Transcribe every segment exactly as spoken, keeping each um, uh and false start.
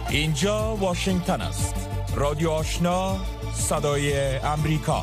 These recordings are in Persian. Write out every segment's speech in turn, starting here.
اینجا واشنگتن است. رادیو آشنا، صدای امریکا.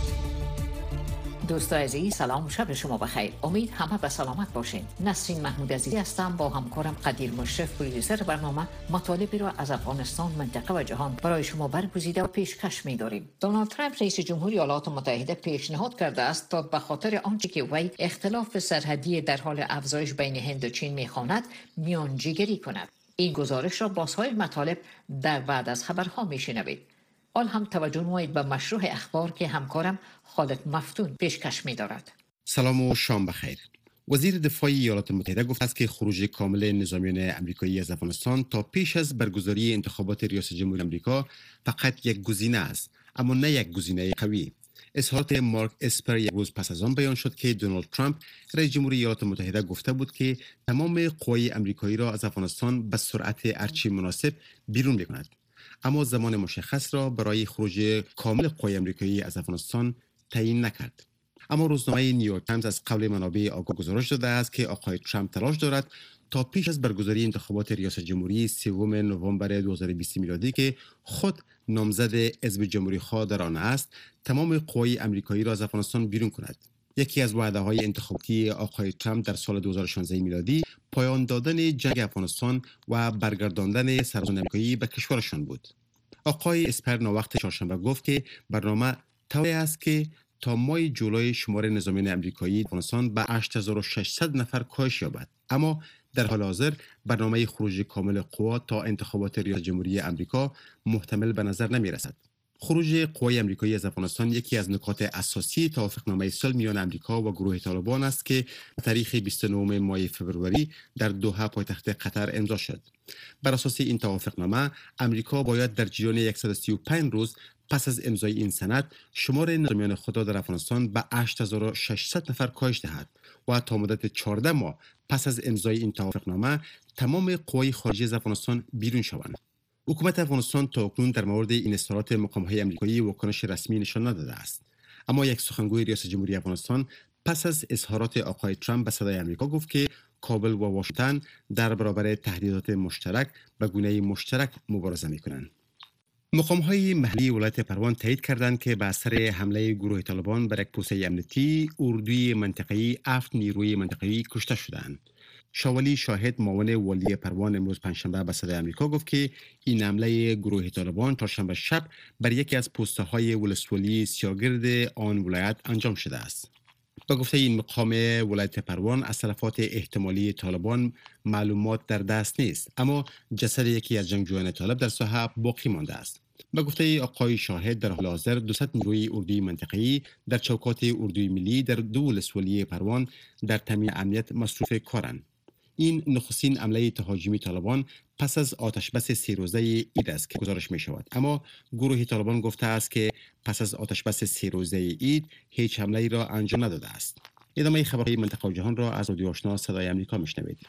دوستان عزیز، سلام، شب شما بخیر. امید همه به سلامت باشین. نسرین محمود عزیزی هستم با همکارم قدیر مشرف، پروڈیوسر برنامه. مطالبی را از افغانستان، منطقه و جهان برای شما برگزیده و پیشکش می‌داریم. دونالد ترامپ رئیس جمهوری ایالات متحده پیشنهاد کرده است تا به خاطر آنچه که وی اختلاف سرحدی در حال افزایش بین هند و چین می‌خواند، میانجیگری کند. این گزارش را با سایر مطالب در بعد از خبرها میشنوید. آن هم توجه نمایید به مشروع اخبار که همکارم خالد مفتون پیشکش می‌دارد. سلام و شام بخیر. وزیر دفاع ایالات متحده گفت است که خروج کامل نظامیان آمریکایی از افغانستان تا پیش از برگزاری انتخابات ریاست جمهوری آمریکا فقط یک گزینه است، اما نه یک گزینه قوی. اظهارات مارک اسپر یک روز پس از آن بیان شد که دونالد ترامپ رئیس جمهوری ایالات متحده گفته بود که تمام قوای آمریکایی را از افغانستان به سرعت هرچی مناسب بیرون می‌کند، اما زمان مشخص را برای خروج کامل قوای آمریکایی از افغانستان تعیین نکرد. اما روزنامه نیویورک تایمز از قول منابع آگاه گزارش داده است که آقای ترامپ تلاش دارد تا پیش از برگزاری انتخابات ریاست جمهوری سوم نوامبر دو هزار و بیست میلادی که خود نامزد حزب جمهوری خواه در آن است، تمام قوای آمریکایی را از افغانستان بیرون کند. یکی از وعده‌های انتخاباتی آقای ترامپ در سال دو هزار و شانزده میلادی پایان دادن جنگ افغانستان و برگرداندن سربازان آمریکایی به کشورشان بود. آقای اسپر ناوقت چهارشنبه گفت که برنامه طوری است که تا ماه جولای شمار نظامیان آمریکایی افغانستان به هشت هزار و ششصد نفر کاهش یابد، اما در حال حاضر برنامه خروج کامل قوا تا انتخابات ریاست جمهوری آمریکا محتمل به نظر نمی رسد. خروج قوای آمریکایی از افغانستان یکی از نکات اساسی توافقنامه صلح میان آمریکا و گروه طالبان است که تاریخ بیست و نهم ماه فوریه در دوحه پایتخت قطر امضا شد. بر اساس این توافقنامه آمریکا باید در جریان صد و سی و پنج روز پس از امضای این سند شمار نظامیان خود را در افغانستان به هشت هزار و ششصد نفر کاهش دهد و تا مدت چهارده ماه پس از امضای این توافقنامه تمام قوای خارجی از افغانستان بیرون شوند. حکومت افغانستان تا اکنون در مورد این اظهارات مقام‌های آمریکایی واکنش رسمی نشان نداده است، اما یک سخنگوی ریاست جمهوری افغانستان پس از اظهارات آقای ترامپ به صدای آمریکا گفت که کابل و واشنگتن در برابر تهدیدات مشترک به گونه مشترک مبارزه می‌کنند. مقام‌های محلی ولایت پروان تایید کردند که به اثر حمله گروه طالبان بر یک پوسته امنیتی اردوی منطقه‌ای هفت نیروی منطقه‌ای کشته شدند. شاولی شاهد معاون والی پروان امروز پنجشنبه به صدای آمریکا گفت که این حمله گروه طالبان چهارشنبه شب بر یکی از پست‌های ولسوالی سیاگرد آن ولایت انجام شده است. با گفته این مقام ولایت پروان از تلفات احتمالی طالبان معلومات در دست نیست، اما جسد یکی از جنگجویان طالب در ساحه باقی مانده است. با گفته آقای شاهد در حال حاضر دویست نیروی اردوی منطقه‌ای در چوکات اردوی ملی در دو ولسوالی پروان در تامین امنیت مصروف کارند. این نخستین حمله تهاجمی طالبان پس از آتشبس سه روزه عید است که گزارش می شود، اما گروه طالبان گفته است که پس از آتشبس سه روزه عید هیچ حمله را انجام نداده است. ادامه خبرهای منطقه و جهان را از رادیو آشنا صدای آمریکا میشنوید.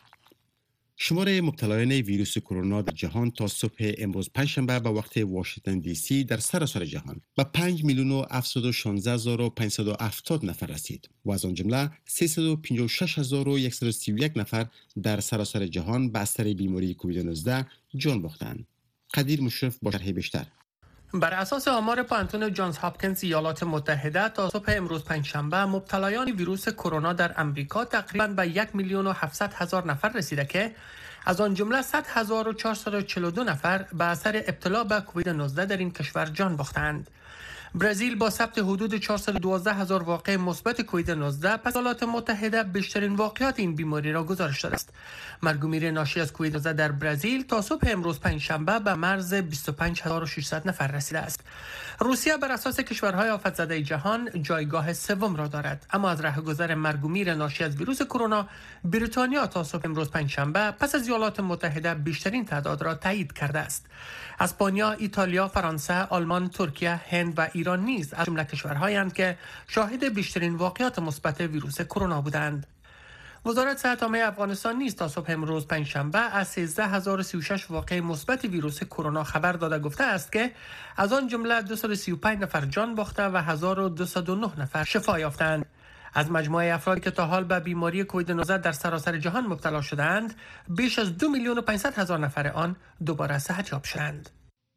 شمار مبتلایان ویروس کرونا در جهان تا صبح امروز پنجشنبه به وقت واشنگتن دی سی در سراسر جهان به پنج میلیون و هفتصد و شانزده هزار و پانصد و هفتاد نفر رسید و از آن جمله سیصد و پنجاه و شش هزار و صد و سی و یک نفر در سراسر جهان به اثر بیماری کووید نوزده جان باختند. قدیر مشرف با شرح بیشتر. بر اساس آمار پانتون جانز هاپکینز ایالات متحده تا صبح امروز پنجشنبه مبتلایان ویروس کرونا در امریکا تقریباً به یک میلیون و هفتصد هزار نفر رسیده که از آن جمله صد هزار و چهارصد و چهل و دو نفر به اثر ابتلا به کووید نوزده در این کشور جان باختند. برزیل با ثبت حدود چهارصد و دوازده هزار واقعه مثبت کووید نوزده پس ایالات متحده بیشترین واقعات این بیماری را گزارش داده است. مرگ و میر ناشی از کووید نوزده در برزیل تا صبح امروز پنجشنبه به مرز بیست و پنج هزار و ششصد نفر رسیده است. روسیه بر اساس کشورهای آفت‌زده جهان جایگاه سوم را دارد، اما از رهگذر مرگ و میر ناشی از ویروس کرونا بریتانیا تا صبح امروز پنجشنبه پس از ایالات متحده بیشترین تعداد را تایید کرده است. اسپانیا، ایتالیا، فرانسه، آلمان، ترکیه، هند و ایران نیز از جمله کشورهایند که شاهد بیشترین واقعات مثبت ویروس کرونا بودند. وزارت صحت عامه افغانستان نیز تا صبح امروز پنجشنبه از سیزده هزار و سی و شش واقعه مثبت ویروس کرونا خبر داده گفته است که از آن جمله دویست و سی و پنج نفر جان باخته و هزار و دویست و نه نفر شفا یافتند. از مجموعه افرادی که تا حال به بیماری کووید نوزده در سراسر جهان مبتلا شدند، بیش از دو میلیون و پانصد هزار نفر آن دوباره صحتیاب شدند.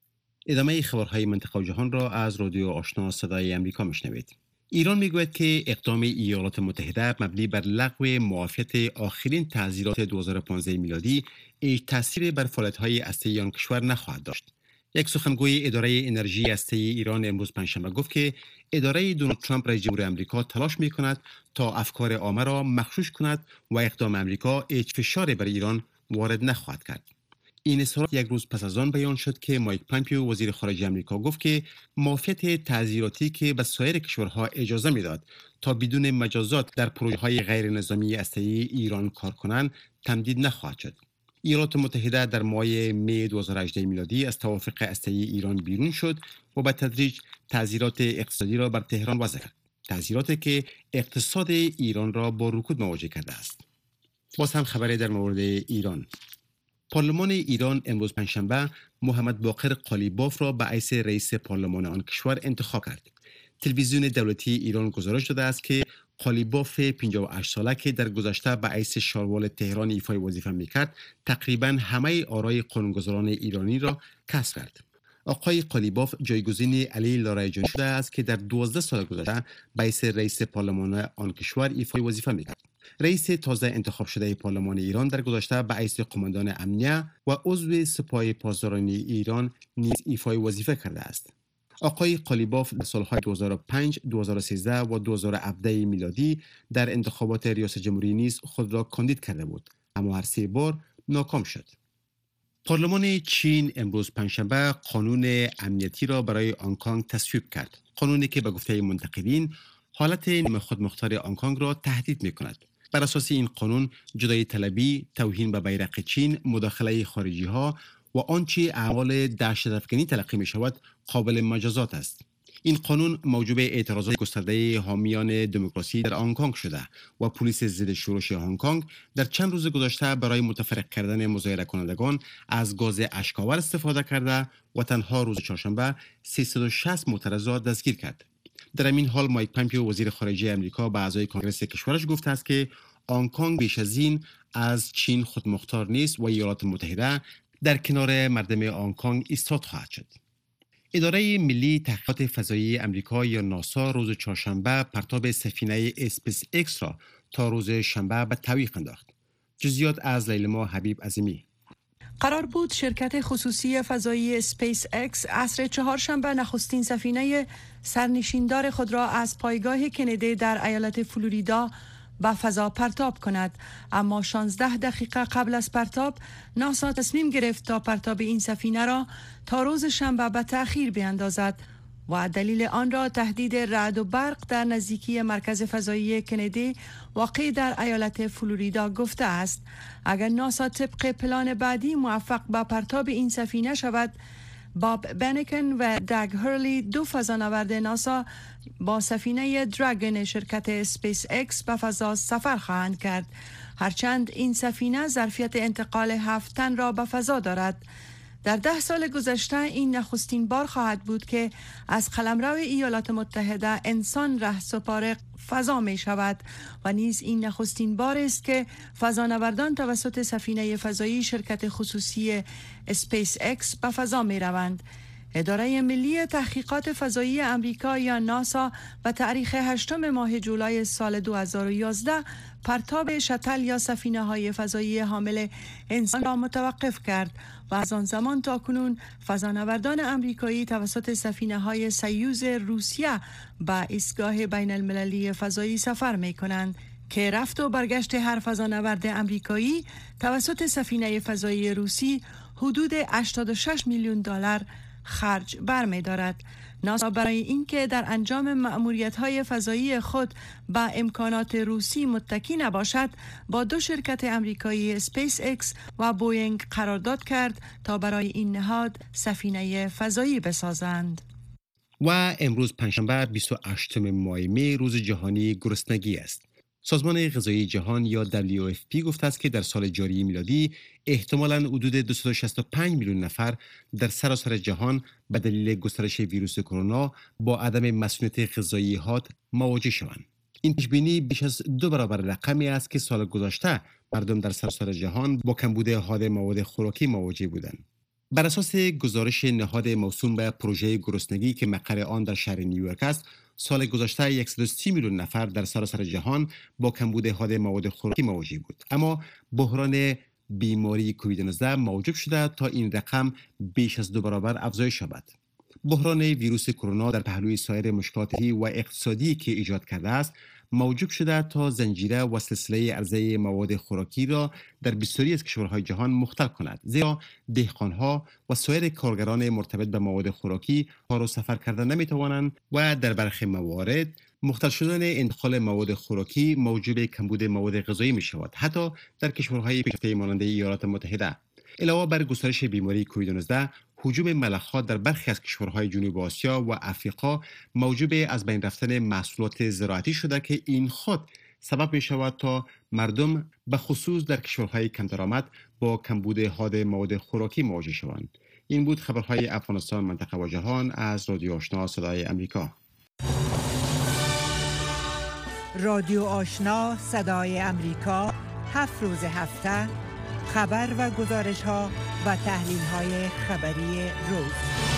ادامه خبرهای منطقه و جهان را از رادیو آشنا صدای امریکا میشنوید. ایران میگوید که اقدام ایالات متحده مبنی بر لغو معافیت آخرین تعزیرات دو هزار و پانزده میلادی هیچ تأثیری بر فعالیت‌های هسته‌ای آن کشور نخواهد داشت. یک سخنگوی اداره انرژی هسته‌ای ایران امروز پنجشنبه گفت که اداره دونالد ترامپ رئیس جمهور آمریکا تلاش می‌کند تا افکار عامه را مغشوش کند و اقدام آمریکا هیچ فشاری بر ایران وارد نخواهد کرد. این اظهارات یک روز پس از آن بیان شد که مایک پامپیو وزیر خارجه آمریکا گفت که معافیت تعزیراتی که به سایر کشورها اجازه میداد تا بدون مجازات در پروژه‌های غیر نظامی هسته‌ای ایران کار کنند تمدید نخواهد شد. ایالات متحده در ماه می دو هزار و هجده میلادی از توافق هسته‌ای ایران بیرون شد و به تدریج تعزیرات اقتصادی را بر تهران وضع کرد. تعزیراتی که اقتصاد ایران را با رکود مواجه کرده است. باز هم خبری در مورد ایران. پارلمان ایران امروز پنجشنبه محمد باقر قالیباف را به حیث رئیس پارلمان آن کشور انتخاب کرد. تلویزیون دولتی ایران گزارش داده است که قالیباف پنجاه و هشت ساله که در گذشته به حیث شاروال تهران ایفای وظیفه میکرد، تقریباً همه آرای قانونگذاران ایرانی را کسب کرد. آقای قالیباف جایگزین علی لارایجانی شده است که در دوازده سال گذشته به حیث رئیس پارلمان آن کشور ایفای وظیفه میکرد. رئیس تازه انتخاب شده پارلمان ایران در گذشته به حیث قماندان امنیه و عضو سپاه پاسدارانی ایران نیز ایفای وظیفه کرده است. آقای قالیباف در سالهای دو هزار و پنج، دو هزار و سیزده و دو هزار و هفده میلادی در انتخابات ریاست جمهوری نیز خود را کاندید کرده بود، اما هر سه بار ناکام شد. پارلمان چین امروز پنجشنبه قانون امنیتی را برای هنگ کنگ تصویب کرد. قانونی که به گفته منتقدین حالت نیمه خودمختار هنگ کنگ را تهدید می‌کند. بر اساس این قانون جدایی طلبی، توهین به بیرق چین، مداخله خارجی ها و آنچه اعمال دهشت‌افکنی تلقی می شود قابل مجازات است. این قانون موجب اعتراضات گسترده حامیان دموکراسی در هنگ کنگ شده و پلیس ضد شورش هنگ کنگ در چند روز گذشته برای متفرق کردن مظاهره کنندگان از گاز اشک‌آور استفاده کرده و تنها روز چهارشنبه سیصد و شصت معترض را دستگیر کرد. در این حال مایک پامپیو وزیر خارجه آمریکا به اعضای کنگره کشورش گفته است که هنگ کنگ بیش از این از چین خودمختار نیست و ایالات متحده در کنار مردم هنگ کنگ ایستاد خواهد شد. اداره ملی تحقیقات فضایی آمریکا یا ناسا روز چهارشنبه پرتاب سفینه اسپیس ایکس را تا روز شنبه به تعویق انداخت. جزئیات از لیلما حبیب عظیمی. قرار بود شرکت خصوصی فضایی اسپیس ایکس عصر چهارشنبه نخستین سفینه سرنشیندار خود را از پایگاه کندی در ایالت فلوریدا به فضا پرتاب کند، اما شانزده دقیقه قبل از پرتاب ناسا تصمیم گرفت تا پرتاب این سفینه را تا روز شنبه به تأخیر بیاندازد و دلیل آن را تهدید رعد و برق در نزدیکی مرکز فضایی کندی واقع در ایالت فلوریدا گفته است. اگر ناسا طبق پلان بعدی موفق به پرتاب این سفینه شود، باب بنکن و دگ هرلی دو فضانورد ناسا با سفینه دراگن شرکت اسپیس ایکس به فضا سفر خواهند کرد، هرچند این سفینه ظرفیت انتقال هفت تن را به فضا دارد. در ده سال گذشته این نخستین بار خواهد بود که از قلمرو ایالات متحده انسان رهسپار فضا می شود و نیز این نخستین بار است که فضانوردان توسط سفینه فضایی شرکت خصوصی اسپیس ایکس به فضا می روند. اداره ملی تحقیقات فضایی آمریکا یا ناسا به تاریخ هشتم ماه جولای سال دو هزار و یازده پرتاب شاتل یا سفینه‌های فضایی حامل انسان را متوقف کرد و از آن زمان تا کنون فضانوردان آمریکایی توسط سفینه‌های سیوز روسیه به ایستگاه بین المللی فضایی سفر می‌کنند که رفت و برگشت هر فضانورد آمریکایی توسط سفینه فضایی روسی حدود هشتاد و شش میلیون دلار خرج برمی‌دارد. ناسا برای اینکه در انجام مأموریت‌های فضایی خود به امکانات روسی متکی نباشد، با دو شرکت آمریکایی اسپیس ایکس و بوینگ قرارداد کرد تا برای این نهاد سفینه فضایی بسازند. و امروز پنجشنبه بیست و هشتم ماه می روز جهانی گرسنگی است. سازمان غذایی جهان یا دبلیو اف پی گفته است که در سال جاری میلادی احتمالاً حدود دویست و شصت و پنج میلیون نفر در سراسر جهان به دلیل گسترش ویروس کرونا با عدم مسئولیت غذایی حاد مواجه شوند. این پیش بینی بیش از دو برابر رقمی است که سال گذشته مردم در سراسر جهان با کمبود حاد مواد خوراکی مواجه بودند. بر اساس گزارش نهاد موسوم به پروژه گرسنگی که مقر آن در شهر نیویورک است، سال گذشته صد و سی میلیون نفر در سراسر جهان با کمبود حاد مواد خوراکی مواجه بود. اما بحران بیماری کووید نوزده موجب شده تا این رقم بیش از دو برابر افزایش یابد. بحران ویروس کرونا در پهلوی سایر مشکلاتی و اقتصادی که ایجاد کرده است، موجب شده تا زنجیره و سلسله عرضه مواد خوراکی را در بسیاری از کشورهای جهان مختل کند، زیرا دهقانها و سایر کارگران مرتبط به مواد خوراکی کار و سفر کردن نمیتوانند و در برخی موارد مختل شدن انتقال مواد خوراکی موجب کمبود مواد غذایی می شود، حتی در کشورهای پیشرفته مانند ایالات متحده. علاوه بر گسترش بیماری کووید نوزده، هجوم ملخ‌ها در برخی از کشورهای جنوب آسیا و افریقا موجب از بین رفتن محصولات زراعتی شده که این خود سبب می شود تا مردم به خصوص در کشورهای کم درآمد با کمبود حاد مواد خوراکی مواجه شوند. این بود خبرهای افغانستان، منطقه و جهان از رادیو آشنا صدای امریکا. رادیو آشنا صدای امریکا، هفت روز هفته خبر و گزارش ها و تحلیل های خبری روز.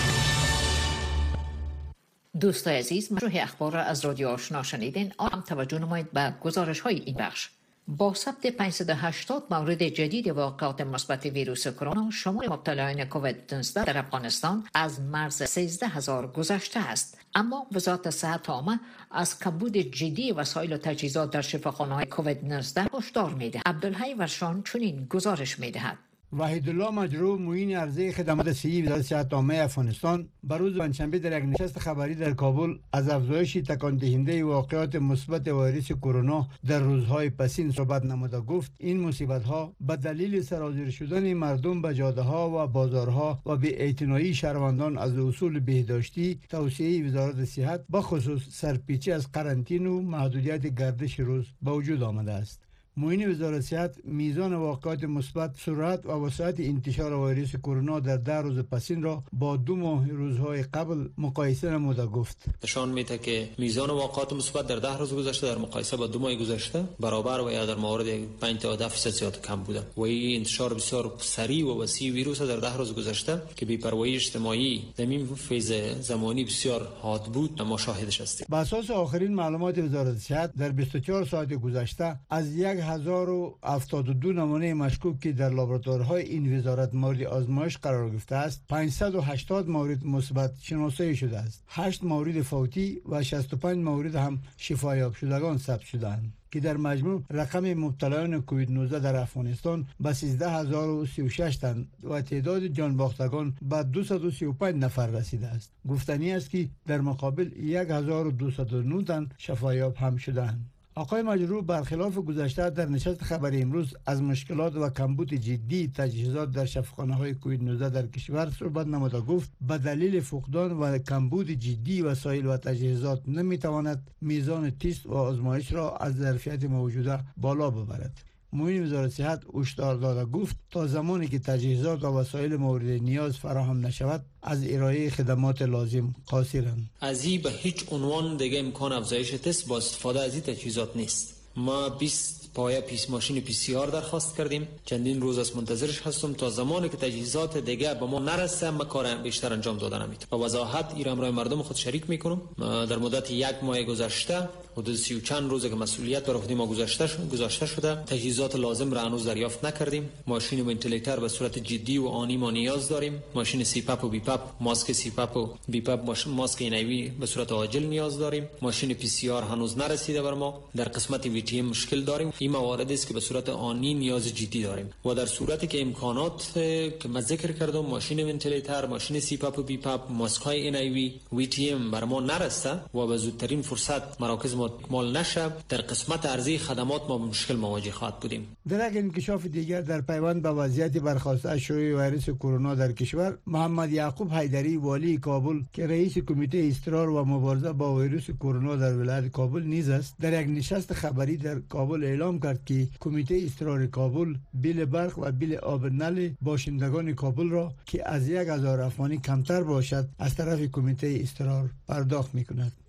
دوستای عزیز، مجموعه اخبار را از رادیو آشنا شنیدین. آن توجه نمایید به گزارش های این بخش. با ثبت پانصد و هشتاد مورد جدید واقعات مثبت ویروس کرونا، شمار مبتلایان کووید نوزده در افغانستان از مرز سیزده هزار گذشته است. اما وزارت صحت عامه از کمبود جدی وسایل و تجهیزات در شفاخانه‌های کووید نوزده هشدار می‌دهد. عبدالحی ورشان چنین گزارش می‌دهد. وحیدالله مجروح، معین عرضه خدمات صحی وزارت صحت عامه افغانستان، بر روز پنجشنبه در یک نشست خبری در کابل از افزایش تکان دهنده واقعات مثبت ویروس کرونا در روزهای پسین صحبت نموده گفت این مصیبت‌ها به دلیل سرازیر شدن مردم به جاده‌ها و بازارها و بی‌اعتنایی شهروندان از اصول بهداشتی توصیه وزارت صحت به خصوص سرپیچی از قرنطینه و محدودیت گردش روز به وجود آمده است. معین وزارت صحت میزان واقعات مثبت، سرعت و وسعت انتشار ویروس کرونا در ده روز پسین را با دو ماه روزهای قبل مقایسه نموده گفت. نشان میده که میزان واقعات مثبت در ده روز گذشته در مقایسه با دو ماه گذشته برابر و یا در مورد پنج تا ده درصد زیاد کم بوده و این انتشار بسیار سریع و وسیع ویروس در ده روز گذشته که بی‌پروایی اجتماعی در این فیز زمانی بسیار حاد بود ما شاهدش هستیم. بر اساس آخرین معلومات وزارت صحت در بیست و چهار ساعت گذشته از یک هزار و هفتاد و دو نمونه مشکوک که در لابراتوارهای این وزارت مورد آزمایش قرار گرفته است، پانصد و هشتاد مورد مثبت شناسایی شده است. هشت مورد فوتی و شصت و پنج مورد هم شفایاب شدگان ثبت شدند که در مجموع رقم مبتلایان کووید نوزده در افغانستان به سیزده هزار و سی و شش تن و تعداد جان باختگان به دویست و سی و پنج نفر رسیده است. گفتنی است که در مقابل یک هزار و دویست و نه تن شفایاب هم شدند. آقای مجروح برخلاف گذشته در نشست خبری امروز از مشکلات و کمبود جدی تجهیزات در شفاخانه‌های کووید نوزده در کشور صحبت نموده گفت به دلیل فقدان و کمبود جدی وسایل و تجهیزات نمیتواند میزان تست و آزمایش را از ظرفیت موجوده بالا ببرد. معین وزارت صحت هشدار داده گفت تا زمانی که تجهیزات و وسایل مورد نیاز فراهم نشود از ارائه خدمات لازم قاصرند. از این به هیچ عنوان دیگه امکان افزایش تست با استفاده از این تجهیزات نیست. ما بیست پایه پیس ماشین پی سی آر درخواست کردیم، چندین روز از منتظرش هستم تا زمانی که تجهیزات دیگه به ما نرسه ما کار بیشتر انجام دادن نمیتونم. با وضاحت این امرای مردم خود شریک میکنم. در مدت یک ماه گذشته حدود سی و چند روزه که مسئولیت بر عهده ما گذاشته گذاشته شده، تجهیزات لازم را هنوز دریافت نکردیم. ماشین ونتیلیتر به صورت جدی و آنی ما نیاز داریم. ماشین سی پاپ و بی پاپ، ماسک سی پاپ و بی پاپ، ماسک اینوی به صورت عاجل نیاز داریم. ماشین پی سی آر هنوز نرسیده بر ما. در قسمت وی تی ام مشکل داریم. این موارد است که به صورت آنی نیاز جدی داریم و در صورتی که امکانات که من ذکر کردم، ماشین ونتیلیتر، ماشین سی پاپ و بی پاپ، ماسک های اینوی، وی تی ام بر ما نرسته و به زودترین فرصت مراکز ما مال نشه، در قسمت عرضه خدمات ما به مشکل مواجه خواهد بودیم. در یک انکشاف دیگر در پیوند به وضعیت برخاسته از شیوع ویروس کرونا در کشور، محمد یعقوب حیدری والی کابل که رئیس کمیته اصرار و مبارزه با ویروس کرونا در ولایت کابل نیز است، در یک نشست خبری در کابل اعلام کرد که کمیته اصرار کابل بیل برق و بیل آب نل باشندگان کابل را که از یک هزار افغانی کمتر باشد از طرف کمیته اصرار پرداخت می‌کند.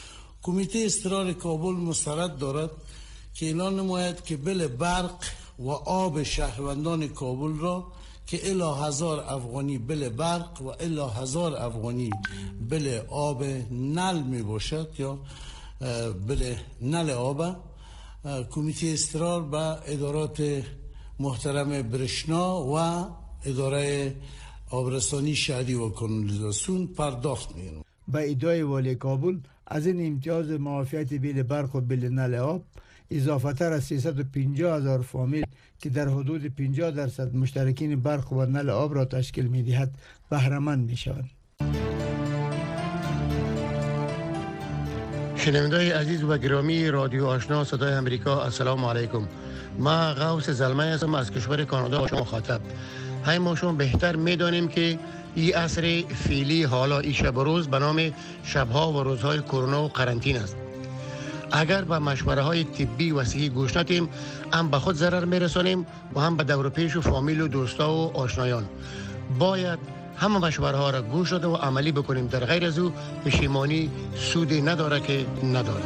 کمیته اضطرار کابل مستند دارد که اعلان نماید که بل برق و آب شهروندان کابل را که الا هزار افغانی بل برق و الا هزار افغانی بل آب نل می باشد یا بل نل آب، کمیته اضطرار به ادارات محترم برشنا و اداره آبرسانی شهری و کانالیزاسیون پرداخت می. به ادعای والی کابل از این امتیاز معافیت بیل برق و بیل نل آب اضافه تر از سیصد و پنجاه هزار فامیل که در حدود پنجاه درصد مشترکین برق و نل آب را تشکیل می دهد بهره مند می شوند. شنوندگان عزیز و گرامی رادیو آشنا صدای امریکا، السلام علیکم. ما غوث زلمه هستم از کشور کانادا شما مخاطب. های ما شما بهتر میدانیم که این عصر فعلی حالا این شب و روز به نام شبها و روزهای کرونا و قرنطینه است. اگر به مشوره های طبی و صحی گوش ندیم، هم به خود ضرر میرسانیم و هم به دور و پیش و فامیل و دوستا و آشنایان. باید همه مشوره ها را گوش داده و عملی بکنیم، در غیر از او پشیمانی سودی نداره که نداره.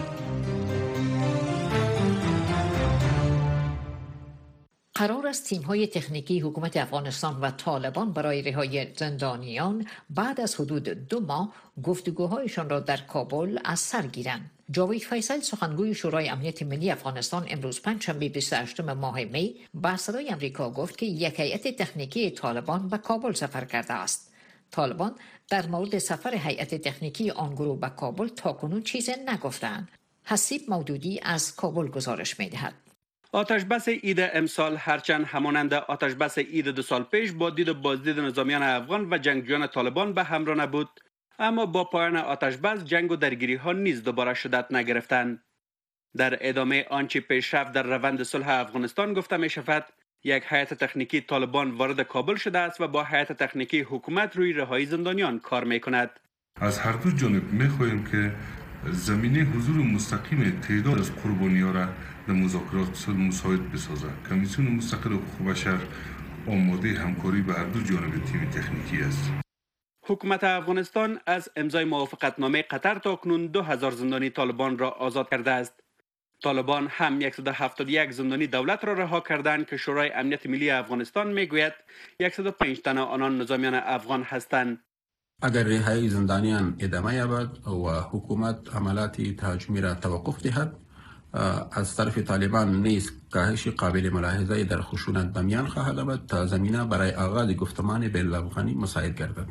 قرار است تیم‌های تکنیکی حکومت افغانستان و طالبان برای رهایی زندانیان بعد از حدود دو ماه گفتگوهایشان را در کابل از سر گیرند. جاوید فیصل سخنگوی شورای امنیت ملی افغانستان امروز پنجشنبه بیست و هشتم ماه می با صدای آمریکا گفت که یک هیئت تکنیکی طالبان به کابل سفر کرده است. طالبان در مورد سفر هیئت تکنیکی آن گروه به کابل تاکنون چیزی نگفتند. حسیب مودودی از کابل گزارش می‌دهد. آتش بس عید امسال هرچند همانند آتش بس عید دو سال پیش با دید و بازدید نظامیان افغان و جنگجویان طالبان به همراه نبود، اما با پایان آتش بس جنگ و درگیری ها نیز دوباره شدت نگرفتند. در ادامه آنچه پیشرفت در روند صلح افغانستان گفته می شود، یک هیئت تکنیکی طالبان وارد کابل شده است و با هیئت تکنیکی حکومت روی رهایی زندانیان کار می کند. از هر دو جانب می خواهیم که زمینه حضور مستقیم تعداد از قربانیان را در مذاکرات مساعد بسازد. کمیسیون مستقل حقوق بشر آماده همکاری به هر دو جانب تیم تکنیکی است. حکومت افغانستان از امضای موافقتنامه قطر تا کنون دو هزار زندانی طالبان را آزاد کرده است. طالبان هم صد و هفتاد و یک زندانی دولت را رها کردند که شورای امنیت ملی افغانستان میگوید صد و پنج تن آنان نظامیان افغان هستند. اگر رهایی زندانیان ادامه یابد و حکومت عملیات تهاجمی را توقف دهد، از طرف طالبان نیز کاهش قابل ملاحظه در خشونت به میان خواهد آمد تا زمینه برای آغاز گفتمان بین الافغانی مساعد گردد.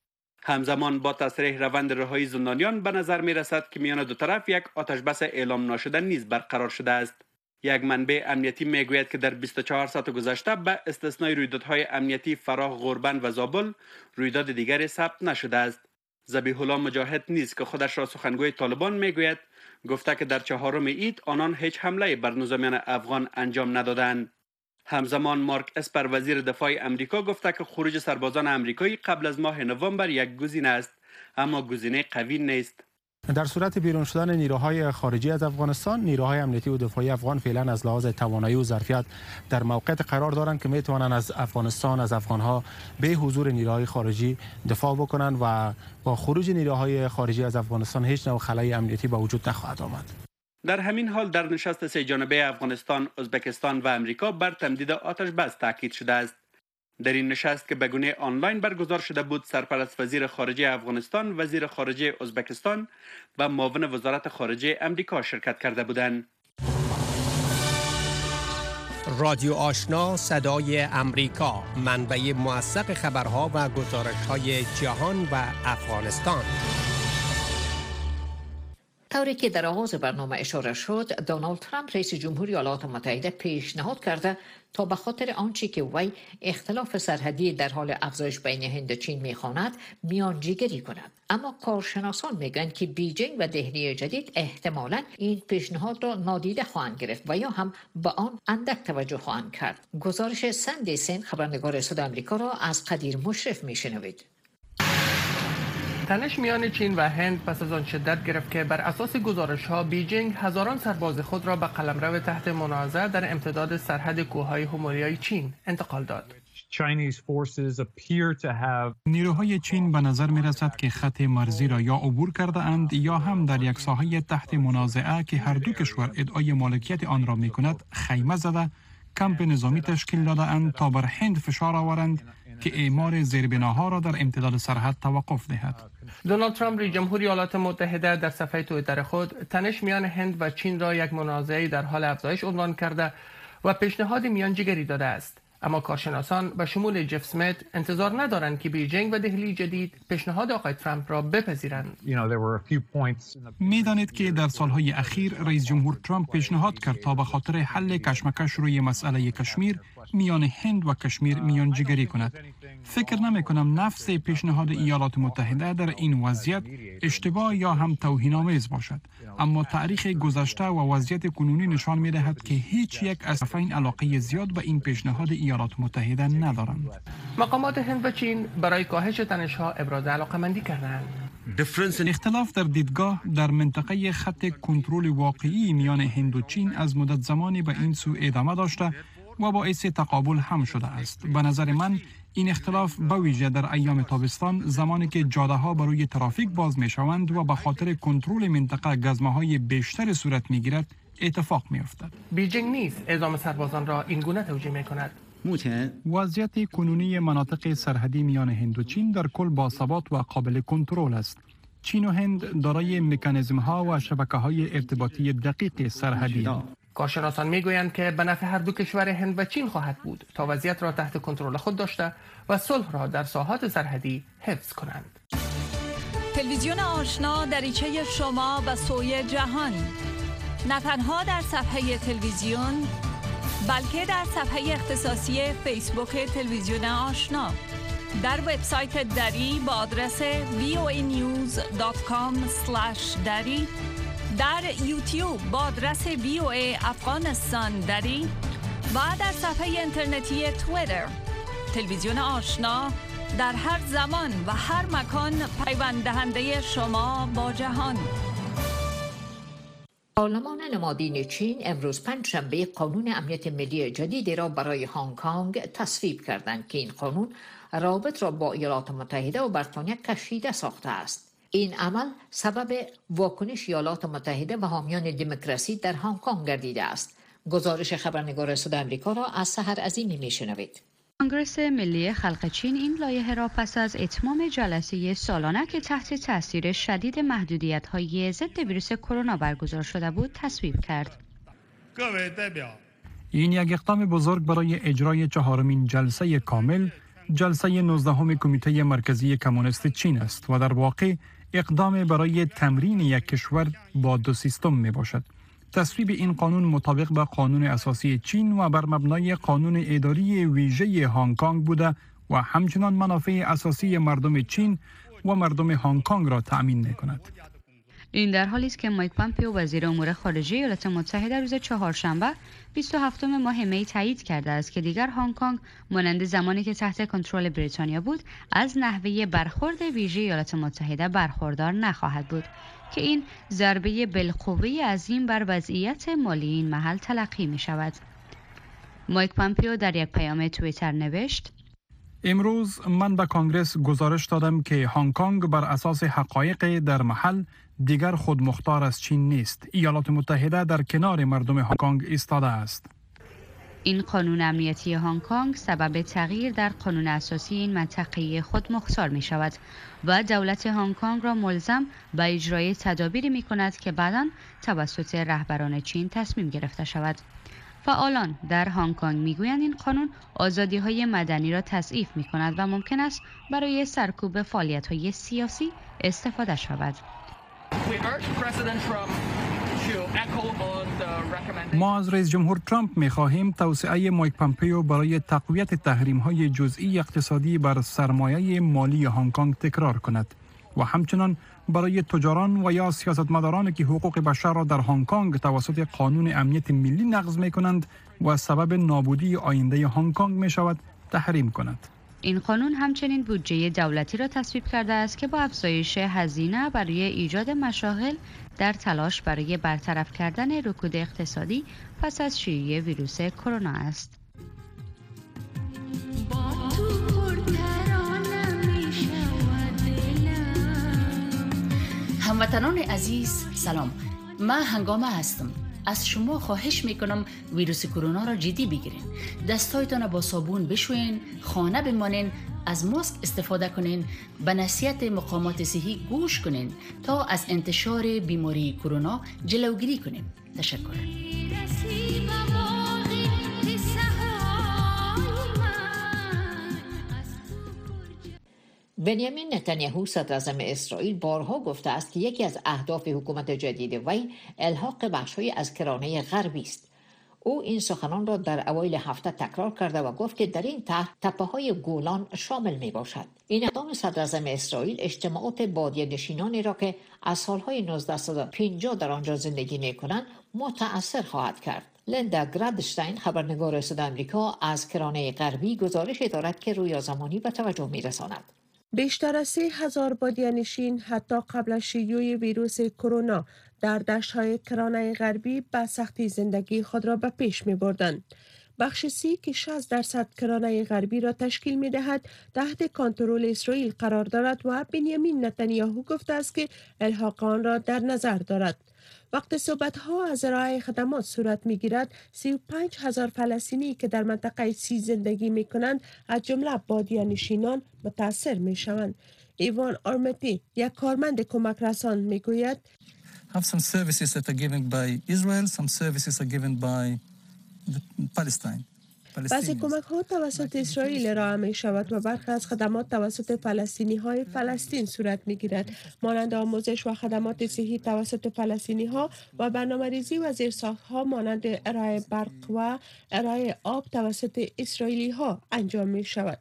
همزمان با تصریح روند رهایی زندانیان به نظر می رسد که میان دو طرف یک آتش بس اعلام ناشده نیز برقرار شده است. یک منبع امنیتی میگوید که در بیست و چهار ساعت گذشته به استثنای رویدادهای امنیتی فراه، غوربند و زابل رویداد دیگری ثبت نشده است. ذبیح الله مجاهد نیز که خودش را سخنگوی طالبان میگوید گفته که در چهارم عید آنان هیچ حمله بر نظامیان افغان انجام ندادند. همزمان مارک اسپر وزیر دفاع امریکا گفته که خروج سربازان امریکایی قبل از ماه نوامبر یک گزینه است، اما گزینه قوی نیست. در صورت بیرون شدن نیروهای خارجی از افغانستان، نیروهای امنیتی و دفاعی افغان فعلا از لحاظ توانایی و ظرفیت در موقعیت قرار دارند که میتوانند از افغانستان، از افغانها به حضور نیروهای خارجی دفاع بکنند و با خروج نیروهای خارجی از افغانستان هیچ نوع خلای امنیتی به وجود نخواهد آمد. در همین حال در نشست سه جانبه افغانستان، ازبکستان و امریکا بر تمدید آتش بس تاکید شده است. در این نشست که به گونه آنلاین برگزار شده بود، سرپرست وزیر خارجه افغانستان، وزیر خارجه ازبکستان و معاون وزارت خارجه امریکا شرکت کرده بودند. رادیو آشنا صدای امریکا، منبع موثق خبرها و گزارش‌های جهان و افغانستان. طوری که در آغاز برنامه اشاره شد، دونالد ترامپ رئیس جمهوری ایالات متحده پیشنهاد کرده تا به خاطر آنچه که وی اختلاف سرحدی در حال افزایش بین هند و چین می‌خواند میانجیگری کند. اما کارشناسان میگویند که بیجینگ و دهلی جدید احتمالاً این پیشنهاد را نادیده خواهند گرفت و یا هم به آن اندک توجه خواهند کرد. گزارش سندی سین، خبرنگار صدای آمریکا، را از قدیر مشرف میشنوید. تنش میان چین و هند پس از آن شدت گرفت که بر اساس گزارش‌ها بیجینگ هزاران سرباز خود را به قلمرو تحت منازعه در امتداد سرحد کوههای هموریای چین انتقال داد. نیروهای چین به نظر می رسد که خط مرزی را یا عبور کرده اند یا هم در یک ساحه تحت منازعه که هر دو کشور ادعای مالکیت آن را می کند خیمه زده کمپ نظامی تشکیل داده اند تا بر هند فشار آورند که اعمار زیربناها را در امتداد سرحد توقف دهد. دونالد ترامپ رئیس جمهور ایالات متحده در صفحه توییتر خود تنش میان هند و چین را یک منازعه در حال افزایش عنوان کرده و پیشنهاد میانجیگری داده است. اما کارشناسان به شمول جف اسمیت انتظار ندارند که بیجینگ و دهلی جدید پیشنهاد آقای ترامپ را بپذیرند. می‌دانید که در سالهای اخیر رئیس جمهور ترامپ پیشنهاد کرد تا به خاطر حل کشمکش روی مسئله کشمیر میان هند و کشمیر میانجیگری کند. فکر نمی کنم نفس پیشنهاد ایالات متحده در این وضعیت اشتباه یا هم توهین‌آمیز باشد، اما تاریخ گذشته و وضعیت کنونی نشان می دهد که هیچ یک از طرفین علاقه زیاد به این پیشنهاد ایالات متحده ندارند. مقامات هند و چین برای کاهش تنش‌ها ابراز علاقه‌مندی کردند. اختلاف در دیدگاه در منطقه خط کنترل واقعی میان هند و چین از مدت زمانی به این سو ادامه داشته و باعث تقابل هم شده است. به نظر من این اختلاف به ویژه در ایام تابستان زمانی که جاده ها برای ترافیک باز می شوند و به خاطر کنترل منطقه گزمه های بیشتر صورت می گیرد اتفاق می افتد. بیجینگ نیز اعزام سربازان را این گونه توجیه می کند. وضعیت کنونی مناطق سرحدی میان هند و چین در کل باثبات و قابل کنترل است. چین و هند دارای مکانیزم ها و شبکه های ارتباطی دقیق سرحدی. کارشناسان میگویند که به نفع هر دو کشور هند و چین خواهد بود تا وضعیت را تحت کنترل خود داشته و صلح را در ساحات سرحدی حفظ کنند. تلویزیون آشنا دریچه شما به سوی جهان، نه تنها در صفحه تلویزیون بلکه در صفحه اختصاصی فیسبوک تلویزیون آشنا، در وبسایت دری با آدرس وی او ای نیوز دات کام اسلش دری، در یوتیوب با آدرس وی او ای افغانستان دری و در صفحه اینترنتی توییتر. تلویزیون آشنا در هر زمان و هر مکان پیوند دهنده شما با جهان. پارلمان نمادین چین امروز پنجشنبه قانون امنیت ملی جدیدی را برای هنگ کنگ تصویب کردند که این قانون روابط را با ایالات متحده و بریتانیا کشیده ساخته است. این عمل سبب واکنش ایالات متحده و حامیان دموکراسی در هنگ کنگ گردیده است. گزارش خبرنگار صدای آمریکا را از سحر عظیمی میشنوید. کنگره ملی خلق چین این لایحه را پس از اتمام جلسه سالانه که تحت تاثیر شدید محدودیت‌های ضد ویروس کرونا برگزار شده بود تصویب کرد. این یک اقدام بزرگ برای اجرای چهارمین جلسه کامل، جلسه نوزدهم کمیته مرکزی کمونیست چین است و در واقع اقدام برای تمرین یک کشور با دو سیستم می باشد. تصویب این قانون مطابق با قانون اساسی چین و بر مبنای قانون اداری ویژه هنگ کنگ بوده و همچنان منافع اساسی مردم چین و مردم هنگ کنگ را تأمین می کند. این در حالی است که مایک پامپئو وزیر امور خارجه ایالات متحده روز چهارشنبه بیست و هفتم ماه می تایید کرده است که دیگر هنگ کنگ مانند زمانی که تحت کنترل بریتانیا بود از نحوه برخورد ویژه ایالات متحده برخوردار نخواهد بود که این ضربه بالقوه عظیم بر وضعیت مالی این محل تلقی می شود. مایک پامپئو در یک پیام توییتر نوشت: امروز من به کنگره گزارش دادم که هنگ کنگ بر اساس حقایق در محل دیگر خودمختار از چین نیست. ایالات متحده در کنار مردم هنگ کنگ ایستاده است. این قانون امنیتی هنگ کنگ سبب تغییر در قانون اساسی این منطقه خودمختار می شود و دولت هنگ کنگ را ملزم به اجرای تدابیری می کند که بعداً توسط رهبران چین تصمیم گرفته شود. فعالان در هنگ کنگ میگویند این قانون آزادی‌های مدنی را تضعیف می‌کند و ممکن است برای سرکوب فعالیت‌های سیاسی استفاده شود. ما از رئیس جمهور ترامپ می‌خواهیم توسعه مایک پامپئو برای تقویت تحریم‌های جزئی اقتصادی بر سرمایه مالی هنگ کنگ تکرار کند و همچنان برای تجاران و یا سیاستمدارانی که حقوق بشر را در هنگ کنگ توسط قانون امنیت ملی نقض می‌کنند و سبب نابودی آینده هنگ کنگ می‌شود تحریم کند. این قانون همچنین بودجه دولتی را تصویب کرده است که با افزایش هزینه برای ایجاد مشاغل در تلاش برای برطرف کردن رکود اقتصادی پس از شیوع ویروس کرونا است. هموطنان عزیز سلام، من هنگامه هستم. از شما خواهش میکنم ویروس کرونا را جدی بگیرین. دستایتان با صابون بشوین، خانه بمانین، از ماسک استفاده کنین، به نصیحت مقامات صحی گوش کنین تا از انتشار بیماری کرونا جلوگیری کنین. تشکر. بنیامین نتانیاهو صدر اعظم اسرائیل بارها گفته است که یکی از اهداف حکومت جدید وی الحاق بخش‌های از کرانه غربی است. او این سخنان را در اوایل هفته تکرار کرده و گفت که در این طرح تپه‌های گولان شامل می باشد. این اقدام صدر اعظم اسرائیل اجتماعات بادیه نشینانی را که از سالهای نوزده و پنجاه در آنجا زندگی می کنند متأثر خواهد کرد. لیندا گرادشتاین خبرنگار صدای آمریکا از کرانه غربی گزارش دارد که رویا زمانی به توجه می رساند. بیشتر از سه هزار بادیه‌نشین حتی قبل از شیوع ویروس کرونا در دشت‌های کرانه غربی به سختی زندگی خود را به پیش می بردند. بخش سی که شصت درصد کرانه غربی را تشکیل می دهد تحت کنترل اسرائیل قرار دارد و بنیامین نتانیاهو گفته است که الحاق آن را در نظر دارد. وقت صحبت‌ها از ارائه خدمات صورت می‌گیرد، سی و پنج هزار فلسطینی که در منطقه سی زندگی می‌کنند از جمله بادیه‌نشینان متاثر می‌شوند. ایوان آرمتی، یک کارمند کمک رسان می‌گوید have some services that are given by Israel, some services are given by Palestine. بعضی کمک ها توسط اسرائیل ارائه می شود و برخی از خدمات توسط فلسطینی های فلسطین صورت می گیرد، مانند آموزش و خدمات صحی توسط فلسطینی ها و برنامه‌ریزی و زیرساخت ها مانند ارائه برق و ارائه آب توسط اسرائیلی ها انجام می شود.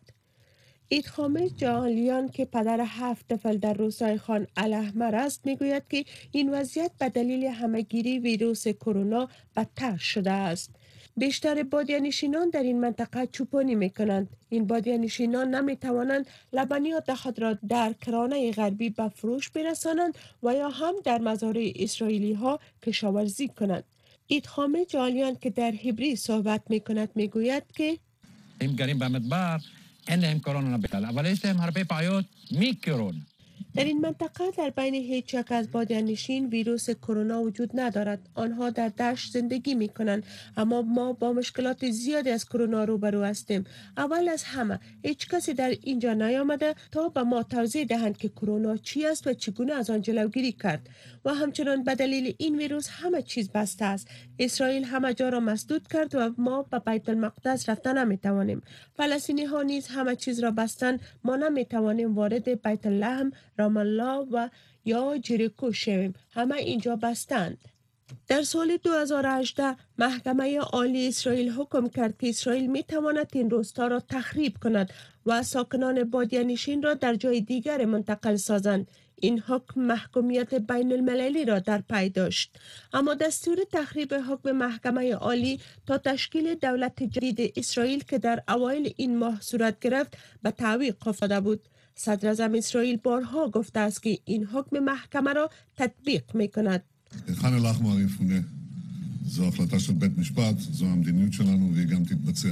ایدخامه جالیان که پدر هفت طفل در روستای خان الاحمر است میگوید که این وضعیت به دلیل همهگیری ویروس کرونا بدتر شده است. بیشتر بادیه‌نشینان در این منطقه چوپانی می کنند. این بادیه‌نشینان نمی توانند لبنیات خود را در کرانه غربی به فروش برسانند و یا هم در مزارع اسرائیلی ها کشاورزی کنند. ایدخامه جالیان که در هبری صحبت می کند می گوید که این گریم به مدبر این هم کرونا نبیل اولی است هم حربه پایوت میکرون. در این منطقه در بین هیچ یک از بادیه‌نشین ویروس کرونا وجود ندارد. آنها در دشت زندگی می کنند، اما ما با مشکلات زیادی از کرونا روبرو هستیم. اول از همه هیچ کسی در اینجا نیامده تا به ما توضیح دهند که کرونا چی است و چگونه از آن جلوگیری کرد. و همچنان به دلیل این ویروس همه چیز بسته است. اسرائیل همه جا را مسدود کرد و ما به بیت المقدس رفتن نمی توانیم. فلسطینی ها نیز همه چیز را بستند. ما نمی توانیم وارد بیت لحم، رام الله و یا جریکو شویم. همه اینجا بستند. در سال دو هزار و هجده محکمه عالی اسرائیل حکم کرد که اسرائیل می تواند این روستا را تخریب کند و ساکنان بادیه‌نشین را در جای دیگر منتقل سازند. این حکم محکومیت بین المللی را در پی داشت، اما دستور تخریب حکم محکمه عالی تا تشکیل دولت جدید اسرائیل که در اوایل این ماه صورت گرفت به تعویق افتاده بود. صدر اعظم اسرائیل بارها گفته است که این حکم محکمه را تطبیق می کند. ח'אן אל-אחמר יפונה. זו החלטה של בית משפט, זו המדיניות שלנו והיא גם תתבצע.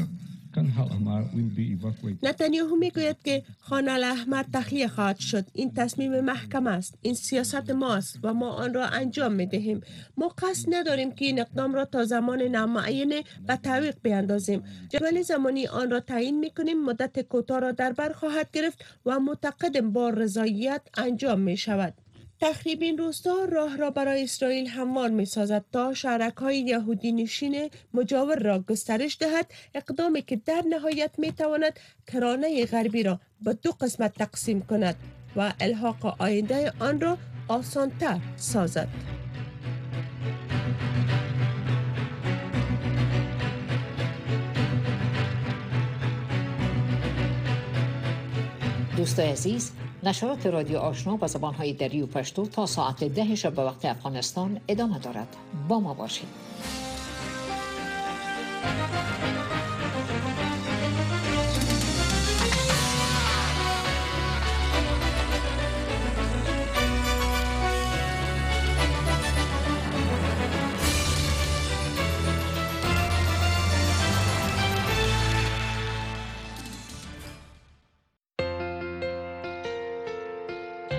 نتانیاهو میگوید که خان الاحمر تخلیه خواهد شد. این تصمیم محکمه است. این سیاست ماست و ما آن را انجام میدهیم. ما قصد نداریم که این اقدام را تا زمان نامعین به تعویق بیاندازیم. جدول زمانی آن را تعیین میکنیم. مدت کوتاه را در بر خواهد گرفت و معتقدیم با رضایت انجام می شود. تخریب این روستا راه را برای اسرائیل هموار می سازد تا شهرک‌های یهودی نشین مجاور را گسترش دهد، اقدامی که در نهایت می تواند کرانه غربی را به دو قسمت تقسیم کند و الحاق آینده آن را آسان‌تر سازد. دوستای عزیز، نشرات رادیو آشنا با زبان‌های دری و پشتو تا ساعت ده شب به وقت افغانستان ادامه دارد. با ما باشید.